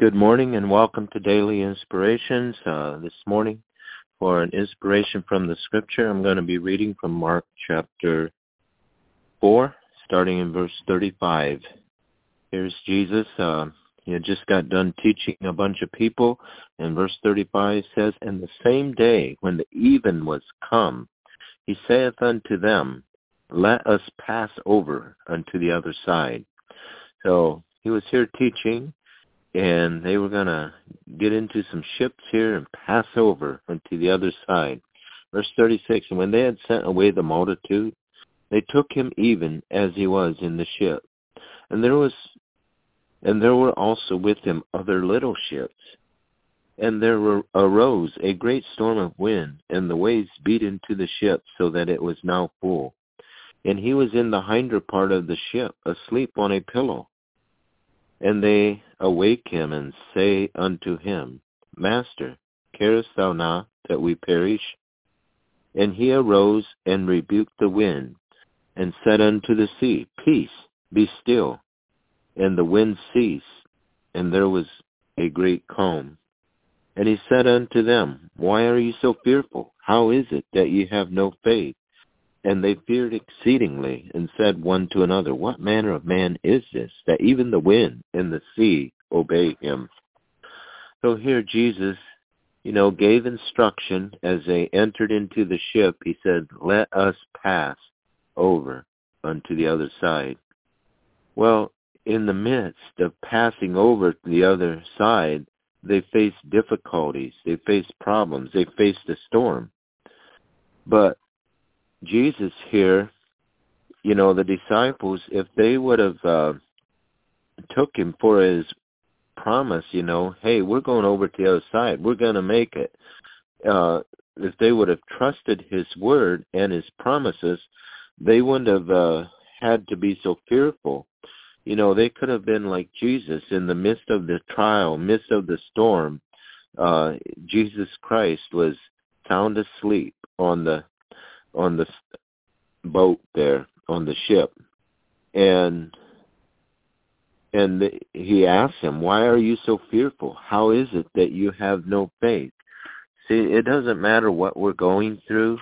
Good morning and welcome to Daily Inspirations. This morning, for an inspiration from the Scripture, I'm going to be reading from Mark chapter 4, starting in verse 35. Here's Jesus. He had just got done teaching a bunch of people, and verse 35 says, "And the same day, when the even was come, he saith unto them, Let us pass over unto the other side." So he was here teaching, and they were going to get into some ships here and pass over unto the other side. Verse 36, "And when they had sent away the multitude, they took him even as he was in the ship. And there were also with him other little ships. And there arose a great storm of wind, and the waves beat into the ship, so that it was now full. And he was in the hinder part of the ship, asleep on a pillow. And they awake him, and say unto him, Master, carest thou not that we perish? And he arose and rebuked the wind, and said unto the sea, Peace, be still. And the wind ceased, and there was a great calm. And he said unto them, Why are ye so fearful? How is it that ye have no faith? And they feared exceedingly, and said one to another, What manner of man is this, that even the wind and the sea obey him?" So here Jesus, gave instruction as they entered into the ship. He said, Let us pass over unto the other side. Well, in the midst of passing over to the other side, they faced difficulties, they faced problems, they faced a storm. But Jesus here, the disciples, if they would have took him for his promise, hey, we're going over to the other side, we're going to make it. If they would have trusted his word and his promises, they wouldn't have had to be so fearful. They could have been like Jesus in the midst of the trial, midst of the storm. Jesus Christ was sound asleep on the boat there, on the ship. And he asked him, Why are you so fearful? How is it that you have no faith? See, it doesn't matter what we're going through.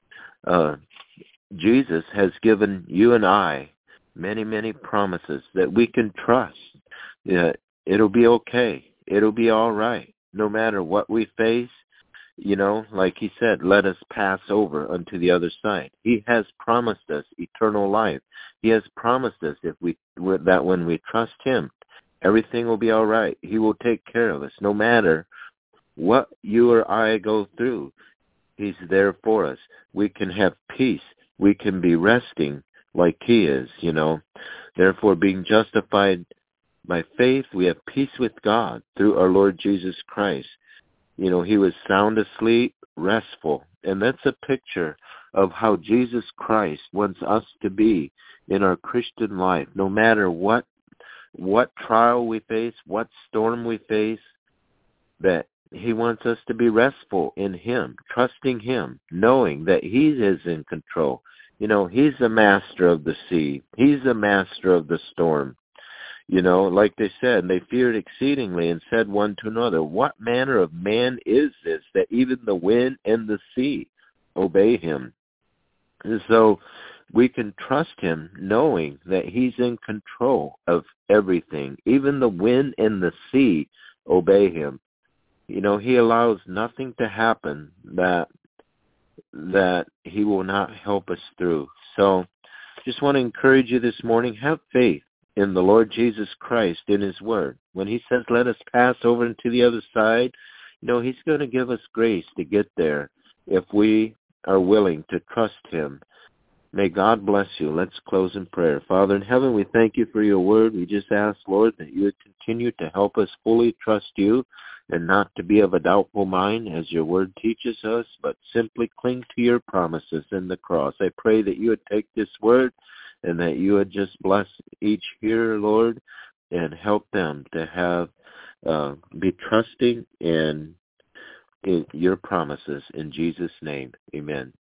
Jesus has given you and I many, many promises that we can trust. It'll be okay. It'll be all right. No matter what we face, like he said, let us pass over unto the other side. He has promised us eternal life. He has promised us that when we trust him, everything will be all right. He will take care of us. No matter what you or I go through, he's there for us. We can have peace. We can be resting like he is, Therefore, being justified by faith, we have peace with God through our Lord Jesus Christ. He was sound asleep, restful. And that's a picture of how Jesus Christ wants us to be in our Christian life. No matter what trial we face, what storm we face, that he wants us to be restful in him, trusting him, knowing that he is in control. He's the master of the sea. He's the master of the storm. Like they said, they feared exceedingly and said one to another, What manner of man is this, that even the wind and the sea obey him? And so we can trust him knowing that he's in control of everything. Even the wind and the sea obey him. He allows nothing to happen that he will not help us through. So just want to encourage you this morning, have faith in the Lord Jesus Christ, in his word. When he says, let us pass over into the other side, he's going to give us grace to get there if we are willing to trust him. May God bless you. Let's close in prayer. Father in heaven, we thank you for your word. We just ask, Lord, that you would continue to help us fully trust you and not to be of a doubtful mind as your word teaches us, but simply cling to your promises in the cross. I pray that you would take this word and that you would just bless each hearer, Lord, and help them to be trusting in your promises. In Jesus' name, amen.